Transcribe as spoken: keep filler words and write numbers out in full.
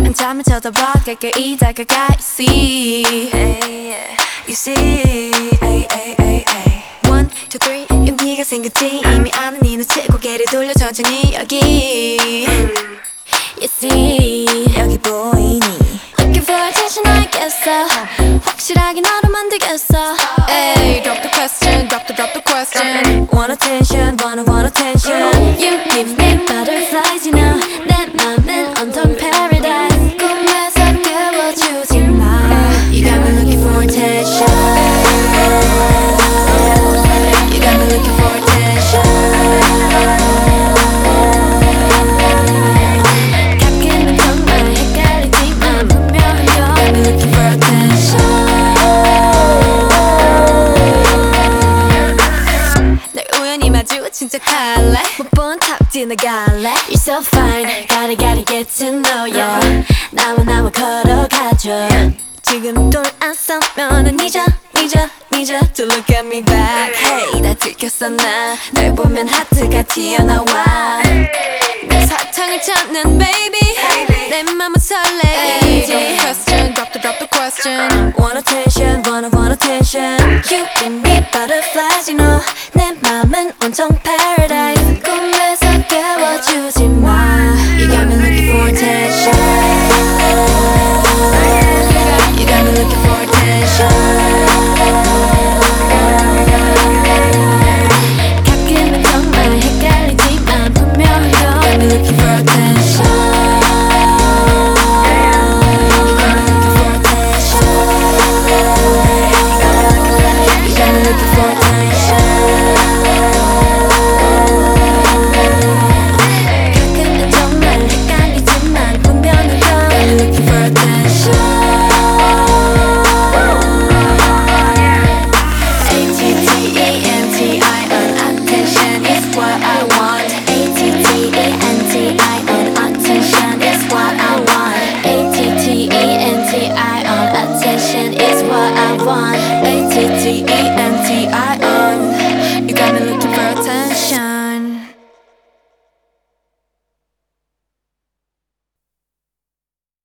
한참을 쳐다봐 가까이 다가가 You see You see ay, ay, ay, ay. One, two, three 용기가 생겼지 이미 아는 네 눈치 고개를 돌려 천천히 여기 You see 여기 보이니 Looking for attention 알겠어 확실하게 너로 만들겠어 Ay, drop the question, drop the, drop the question Want attention, wanna want attention You give me butterflies, you know 내 맘은 온통 paradise 꿈에서 깨워주지 마 You got me looking for attention You got me looking for attention 가끔은 정말 헷갈리지만 분명한 건 You got me looking for attention 널 우연히 마주친 척할래 못 본 탑 지나갈래 You're so fine Gotta gotta get to know ya 나와 나와 걸어가줘 지금 돌아서면은 잊어 잊어 잊어 To look at me back Hey 다 들켰어 나 널 보면 하트가 튀어나와 내 사탕을 찾는 baby 내 맘은 설레이지 Drop the question drop the drop the question Want attention wanna want attention You give me butterflies you know 내 맘은 온통 paradise